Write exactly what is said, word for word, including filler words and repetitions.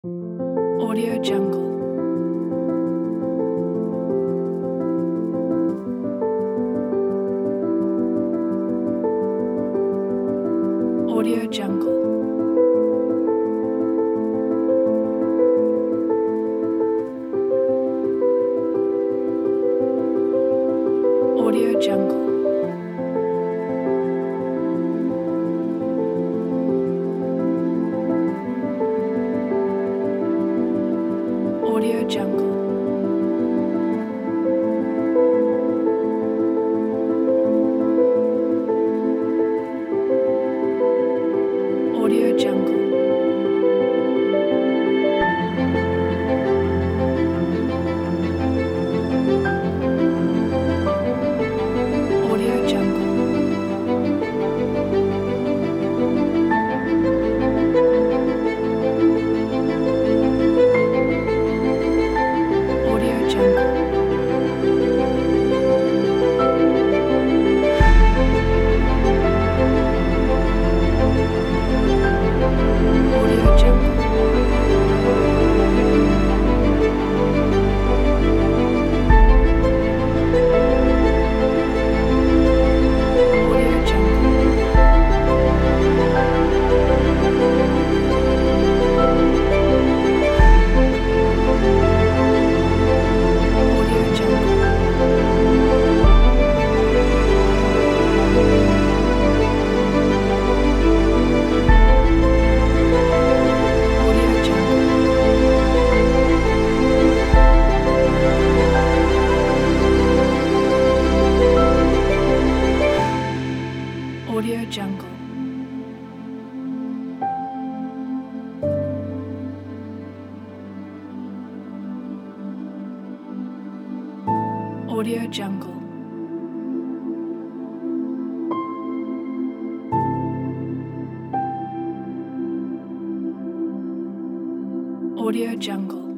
Audio Jungle. Audio Jungle. Audio Jungle. Audio Jungle. Audio Jungle. Audio Jungle. Audio Jungle. Audio Jungle. Audio Jungle. Audio Jungle. Audio Jungle. Audio Jungle. Audio Jungle. Audio Jungle.